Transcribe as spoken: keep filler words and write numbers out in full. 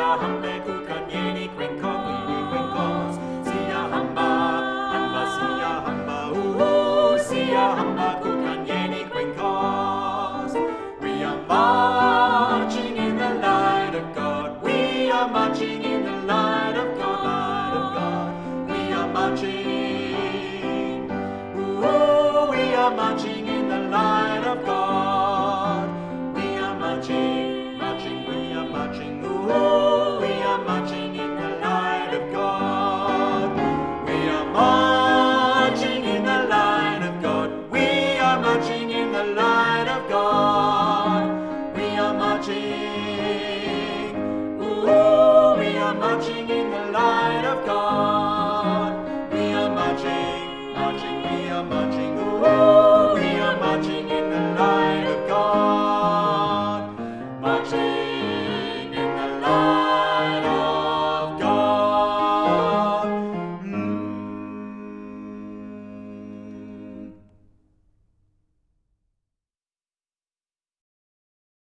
hambe kukan yeni kwenko wini kwenkos. Siya hamba, hamba siya hamba, ooh, siya hamba kukan yeni kwenkos. We are marching in the light of God. We are marching in the light of God, light of God. We are marching, ooh, we are marching in the light of God. We are marching, marching, we are marching, ooh, we are marching in the light of God. We are marching in the light of God. We are marching in the light of God. We are marching, ooh, we are marching